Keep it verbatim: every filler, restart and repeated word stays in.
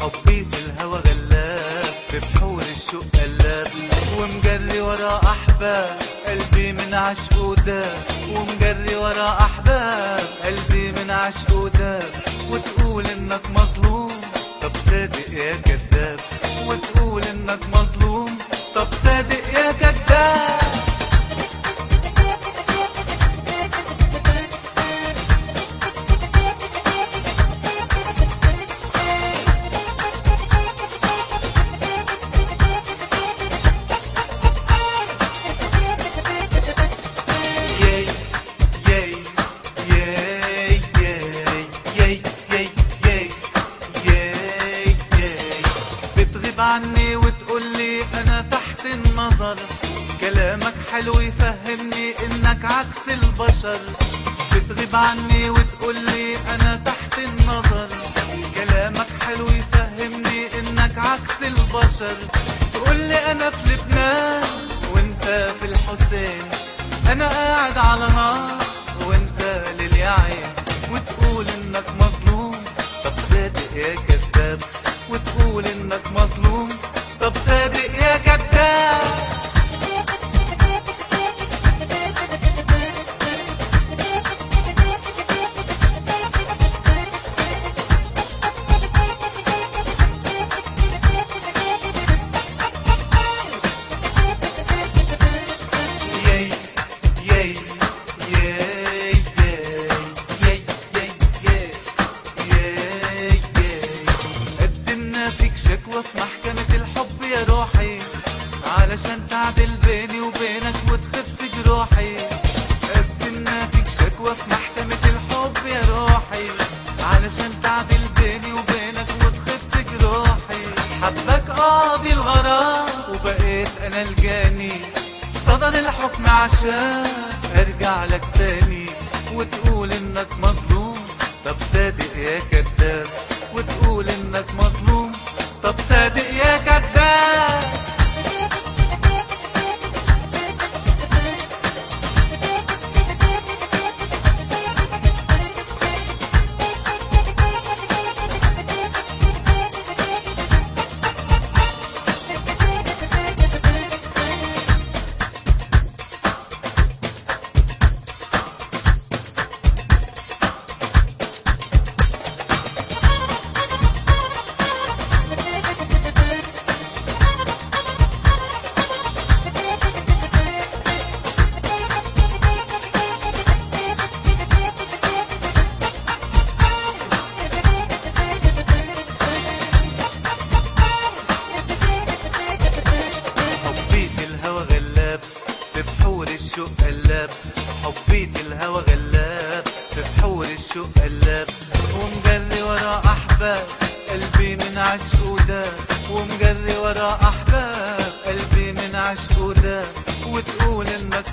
حبي في الهوى غلاب، في بحور الشوق قلاب، ومجري ورا احباب قلبي من عشقه داب، ومجري ورا احباب قلبي من عشقه داب. وتقول انك مظلوم طب صادق يا كذاب، وتقول انك مظلوم طب صادق يا كذاب. عني وتقولي انا تحت النظر، كلامك حلو يفهمني انك عكس البشر. بتغيب عني وتقولي انا تحت النظر، كلامك حلو يفهمني انك عكس البشر. تقولي انا في لبنان وانت في الحسين، انا قاعد على نار وانت لليعين. وتقول انك مظلوم طب صادق يا كذاب، وتقول انك مظلوم طب صادق يا كذاب. ياي ياي ياي ياي ياي ياي قدمنا فيك شكوى في محكمة الحب يا روحي، علشان تعدل بيني وبينك وتخف جروحي. قدمنا فيك شكوى في محكمة الحب يا روحي، علشان تعدل بيني وبينك وتخف جروحي. حبك قاضي الغرام وبقيت انا الجاني، صدر الحكم عشان ارجع لك تاني. وتقول انك مظلوم طب صادق يا كذاب، وتقول انك مظلوم طب صادق يا كذاب. في بحور الشوق قلاب، حبيت الهوى غلاب، في بحور الشوق قلاب. ومجري ورا احباب قلبي من عشقه داب، ومجري ورا احباب قلبي من عشقه داب. وتقول انك